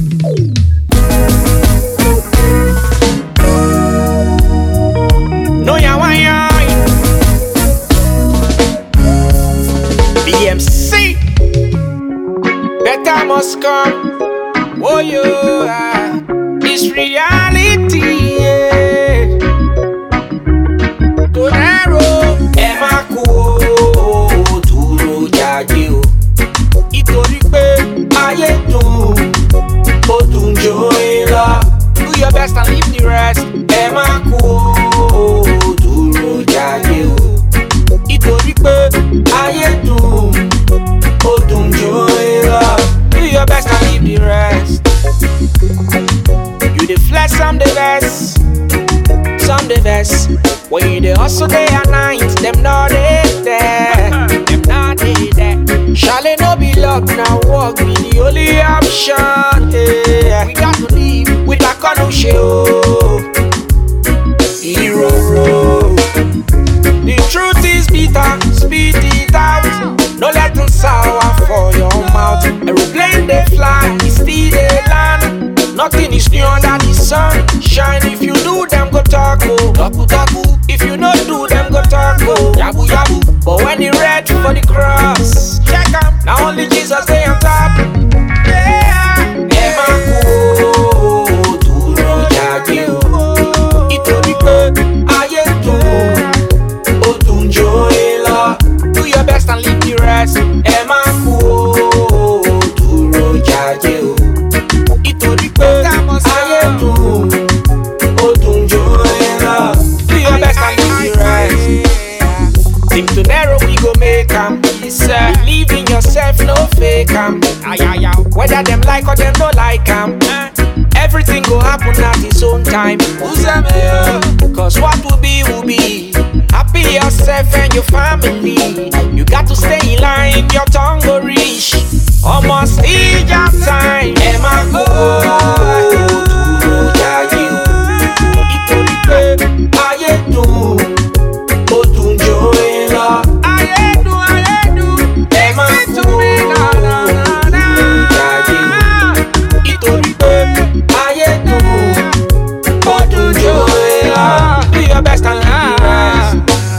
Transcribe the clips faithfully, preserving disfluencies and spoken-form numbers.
No ya why B M C better must come. Oh yo, ah, it's reality. Yeah. Torero, Emma Kuo, Duro Jaji o. Itori pe ayé dùn, ó dùn jò ẹ́ lọ. Do your best and leave the rest. Emma Kuo, Duro Jaji o. Itori pe ayé dùn, ó dùn jò ẹ́ lọ. Do your best and leave the rest. You the flex, some the best, some the best. When you the hustle day and night, them not they there, them not they there. Shall it no be luck now? Walk be the only option. Yeah. We got to live with that kind of show. Hero road. The truth is bitter, spit it out. No let them sour for your mouth. Aeroplane they fly, still they land. Nothing is new under the sun. Shine if you do them go talk oh. Taku taku. If you not do them go talk oh. Yabu yabu. But when they ready for the cross, check 'em. Now only Jesus they on top. Yeah. Emma Kuo, Duro Jaji o. Itori pe ayé dùn, ó dùn jò ẹ́ lọ. Do your best and leave the rest. Emma Kuo, Duro Jaji o. Itori pe ayé dùn, ó dùn jò ẹ́ lọ. Do your best and leave the rest. Team Torero we go make 'em. Believe in yourself, no fake 'em. Whether them like or them don't like 'em, everything go happen at its own time. Cause what will be will be. Happy yourself and your family. You got to stay in line, your tongue go reach. Almost need your time. Emma go, Duro Jaji o. Itori pe ayé dùn, ó dùn jò ẹ́ lọ. Ayé dùn, ayé dùn. Emma go, Duro Jaji o. Itori pe ayé dùn, ó dùn jò ẹ́ lọ. Do your best and leave the rest.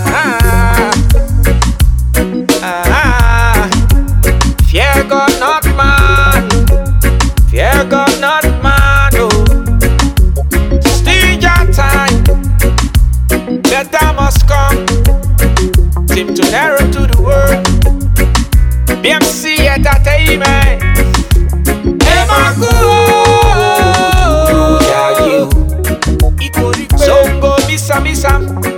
Fear God, not man. Fear God, not man. Oh, still your time. Better must come. Team Torero to the world. B M C Entertainment. Emma Kuo, Jaji o. Songo misa misa.